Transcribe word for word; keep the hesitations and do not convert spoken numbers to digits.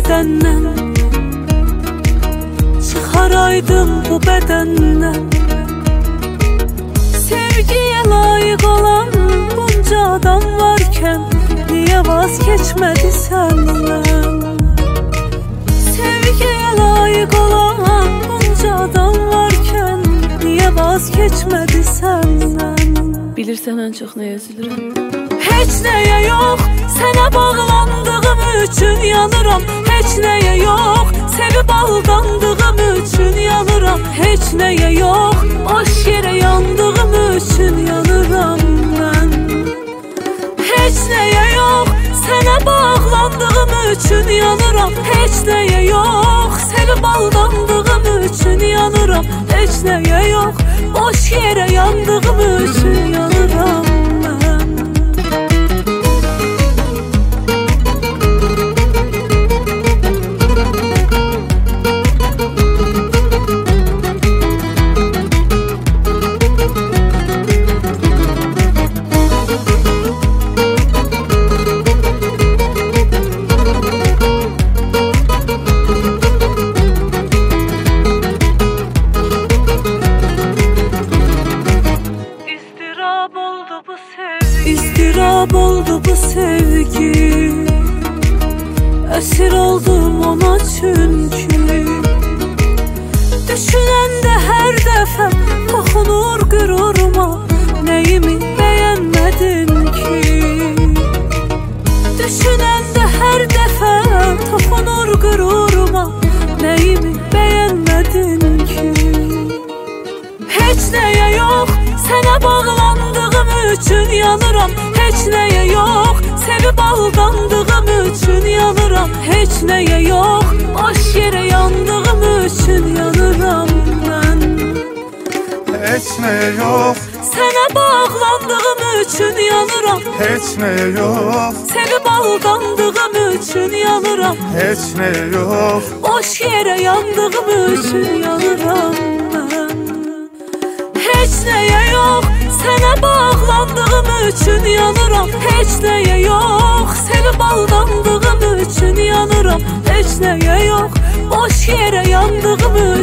bədəndən, çıxaraydım bu bədəndən. Sevgiyə layiq olan bunca adam varkən, niyə vaz keçmədi səndən? Sevgiyə layiq olan bunca adam varkən, niyə vaz keçmədi səndən? Bilirsən ən çox nəyə üzülürəm? Heç nəyə yox, sənə bağlandığım üçün yanıram. Heç nəyə yox, sevib aldandığım üçün yanıram. Heç nəyə yox, boş yerə yandığım üçün yanıram mən. Heç nəyə yox, sənə bağlandığım üçün yanıram. Heç nəyə yox, sevib aldandığım üçün yanıram. Heç nəyə yox, boş yerə yandığım üçün yanıram. İstirab oldu bu sevgi, əsir oldum ona çünki. Düşünəndə hər dəfə toxunur qüruruma, nəyimi bəyənmədin ki? Düşünəndə hər dəfə toxunur qüruruma, nəyimi bəyənmədin ki? Heç nəyə yox, sənə bağlandığım üçün yanıram. Heç nəyə yox, sevib aldandığım üçün yanıram. Heç nəyə yox, boş yerə yandığım üçün yanıram mən. Heç nəyə yox, sənə bağlandığım üçün yanıram. heç nəyə yox, sevib aldandığım üçün yanıram. heç nəyə yox, boş yerə yandığım üçün yanıram mən. Heç nəyə yox, sənə bağlandığım üçün yanıram. Heç nəyə yox, sevib aldandığım üçün yanıram. Heç nəyə yox, boş yerə yandığım